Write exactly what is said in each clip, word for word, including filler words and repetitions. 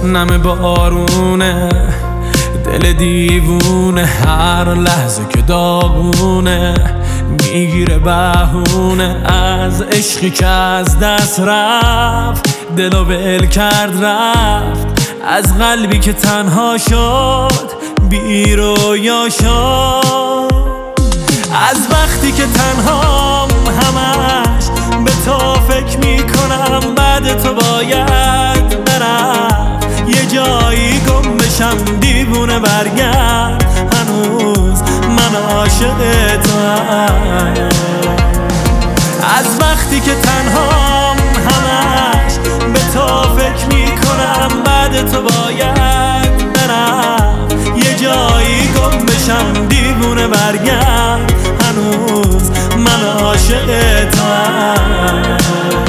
نم بارونه، دل دیوونه هر لحظه که داغونه، میگیره بهونه از عشقی که از دست رفت، دلو ول کرد رفت، از قلبی که تنها شد بی رویا شد، از وقتی که تنهام همش به تو فکر میکنم، بعد تو باید برم یه جایی گم بشم، دیوونه برگرد هنوز من عاشق توام، از وقتی که تنهام همش به تو فکر میکنم، بعد تو باید برم یه جایی گم بشم، دیوونه برگرد هنوز من عاشق توام.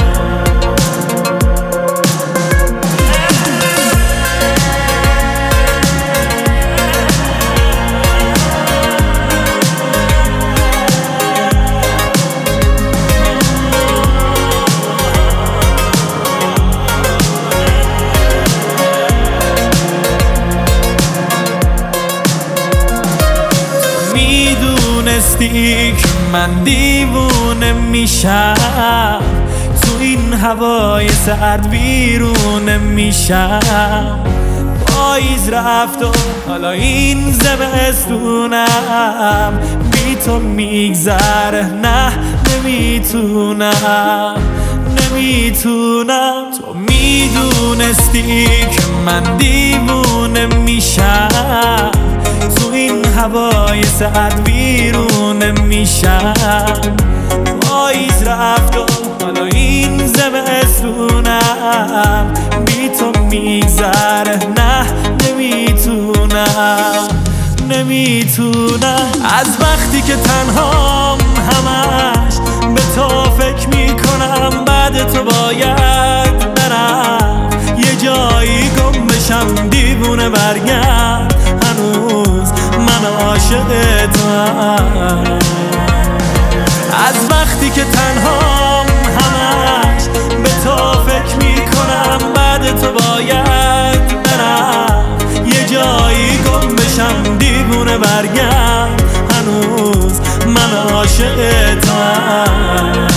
میدونستی که من دیوونه میشم، تو این هوای سرد ویرونه میشم، پاییز رفت و حالا این زمستونم بی تو میگذره، نه نمیتونم نمیتونم. تو میدونستی که من دیوونه میشم، تو این هوای سرد ویرونه میشم، پاییز رفت و حالا این زمستونم بی تو میگذره، نه نمیتونم نمیتونم. از وقتی که تنهام همش به تو فکر میکنم، بعد تو باید برم یه جایی گم بشم، دیوونه برگرد هنوز من عاشق توام، از وقتی که تنهام همش به تو فکر میکنم، بعد تو باید برم یه جایی گم بشم، دیوونه برگرد هنوز من عاشق توام.